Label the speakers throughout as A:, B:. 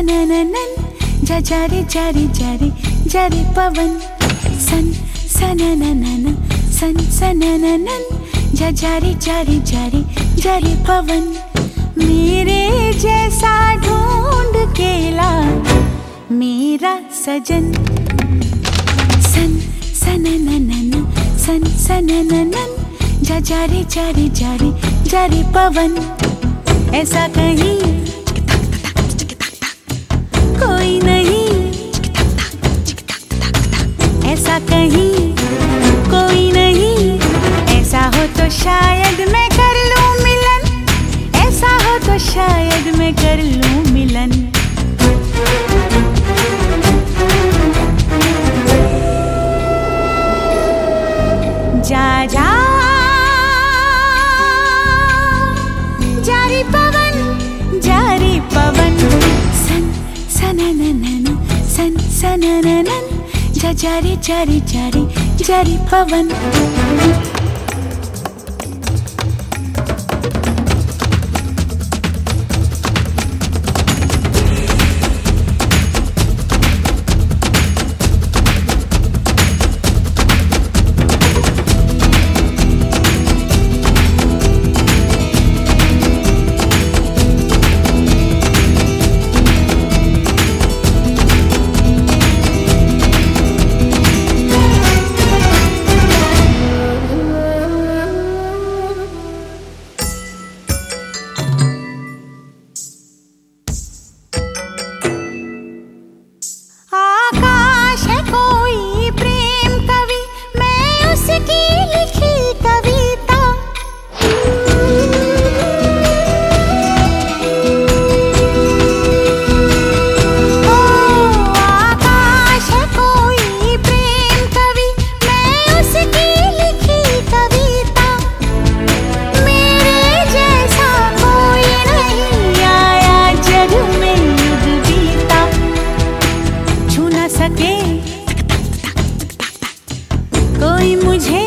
A: सनननन जा जारे जारे जारे जारे पवन सन सनननन सन सनननन जा जारे जारे जारे जारे पवन मेरे जैसा ढूंढ के ला मेरा सजन सन सनननन सन सनननन जा जारे जारे जारे जारे पवन ऐसा कहीं कोई नहीं, ऐसा कहीं कोई नहीं, ऐसा हो तो शायद मैं कर लूं मिलन, ऐसा हो तो शायद मैं कर लूं मिलन। जा जा जारी पवन जारी पवन सन सनननन सन सनननन जा जारे जारे जारे जारे पवन कोई मुझे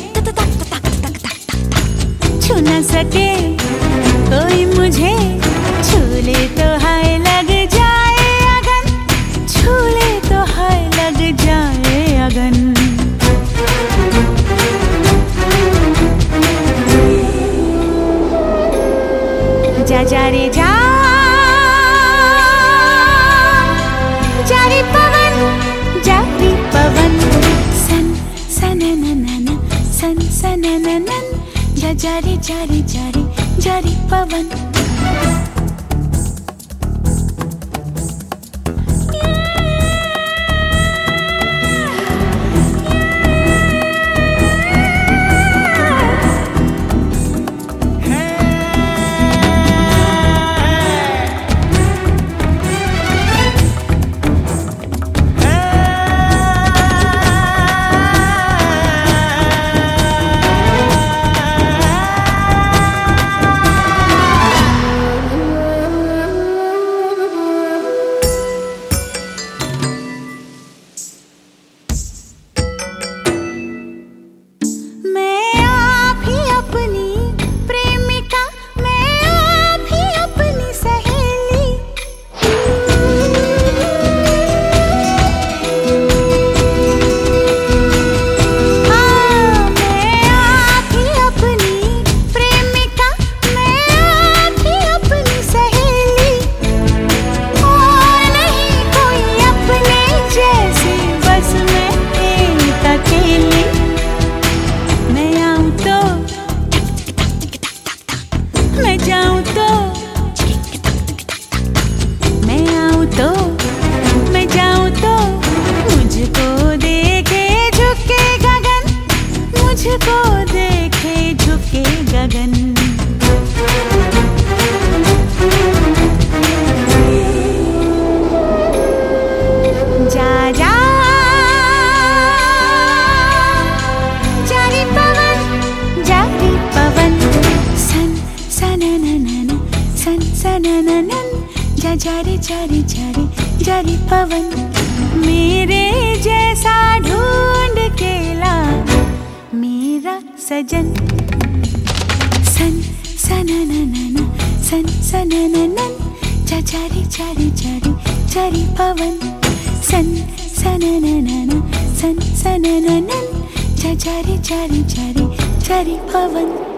A: छू न सके, कोई मुझे छू ले तो हाय लग जाए अगन, छू ले तो हाय लग जाए अगन। जा जा रे जा जारी पवन जारी पवन सन सनननन सन सनननन जा जारे जारे जारे जारी पवन। मुझको देखे झुके गगन। जा जा जारी पवन सन सनननन सन सनननन जा जारे जारे जारे जारी पवन। मेरे जैसा ढूंढ के ला मेरा सजन सन सनननन सन सनननन जा जारे जारे जारे चरी पवन सन सनननन सन सनननन चरी चरी चरी चरी पवन।